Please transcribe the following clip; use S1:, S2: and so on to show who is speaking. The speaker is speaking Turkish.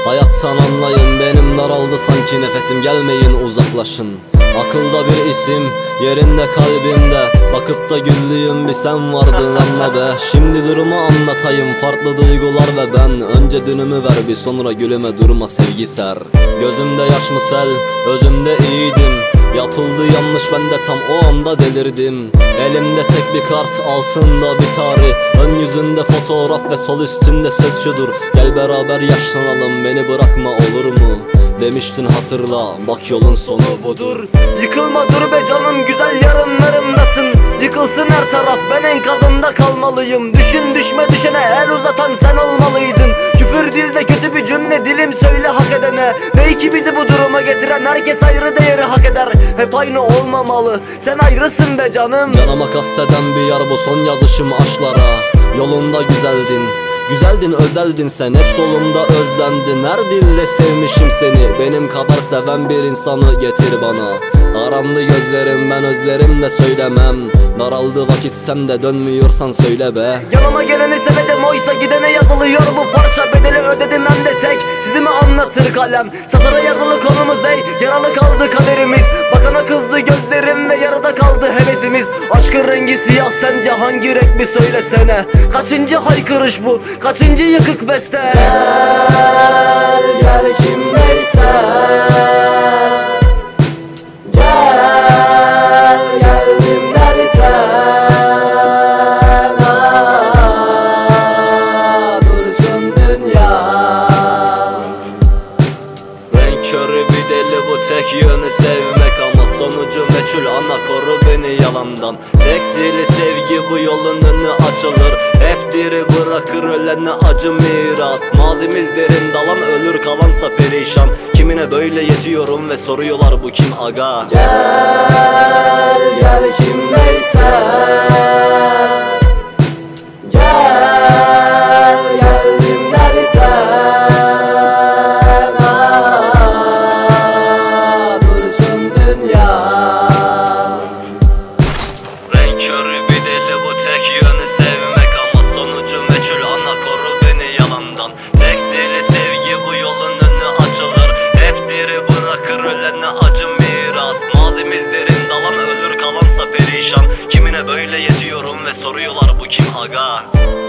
S1: Hayattan anlayın, benim daraldı sanki nefesim, gelmeyin uzaklaşın. Akılda bir isim, yerinde kalbimde, bakıp da güldüğüm bir sen vardın anla be. Şimdi durumu anlatayım, farklı duygular ve ben. Önce dünümü ver bir, sonra gülüme durma sevgi ser. Gözümde yaş mı sel, özümde iyiydim. Yapıldı yanlış, ben de tam o anda delirdim. Elimde tek bir kart, altında bir tarih. Ön yüzünde fotoğraf ve sol üstünde söz şudur: gel beraber yaşlanalım, beni bırakma olur mu? Demiştin hatırla, bak yolun sonu budur.
S2: Yıkılma dur be canım, güzel yarınlarımdasın. Yıkılsın her taraf, ben enkazında kalmalıyım. Düşün düşme düşene, el uzatan sen olmalıydın. Küfür dilde kötü bir cümle, dilim söyle hak edene. Ne ki bizi bu duruma getiren, herkes ayrı değeri hak eder. Hep aynı olmamalı, sen ayrısın be canım.
S1: Canıma kasteden bir yar bu, son yazışım aşklara. Yolunda güzeldin, güzeldin özeldin sen, hep solumda özlendin. Her dille sevmişim seni, benim kadar seven bir insanı getir bana. Arandı gözlerim, ben özlerimle söylemem. Daraldı vakitsem de dönmüyorsan söyle be.
S2: Yanıma geleni sevedim, oysa gidene yazılıyor bu parça. Bedeli ödedim hem de tek, sizi mi anlatır kalem? Satıra yazılı konumuz ey, yaralı kaldı kaderimiz. Bakana kızdı gözlerim ve yarıda kaldı hevesimiz. Aşkın rengi siyah, sence hangi renk bir söylesene. Kaçıncı haykırış bu, kaçıncı yıkık beste?
S1: Gel, gel kimdeyse, gel, geldim dersen, dursun dünya. Renk körü bir deli bu, tek yönü sevmek ama sonucu meçhul, ana koru beni yalandan. Tek dili sevgi, bu yolun önü açılır. Hep diri bırakır ölene acı miras. Mazimiz derin dalan, ölür kalansa perişan. Kimine böyle yetiyorum ve soruyorlar bu kim aga? Gel, gel kimdeyse, gel, geldim dersen, dursun dünya. Renk körü bir deli bu, tek yönü sevmek ama sonucu meçhul, ana koru beni yalandan. Tek dili sevgi, bu yolun önü açılır. Hep diri bırakır ölene acı miras. Mazimiz derin dalan, ölür kalansa perişan. Kimine böyle yetiyorum ve soruyorlar bu kim aga?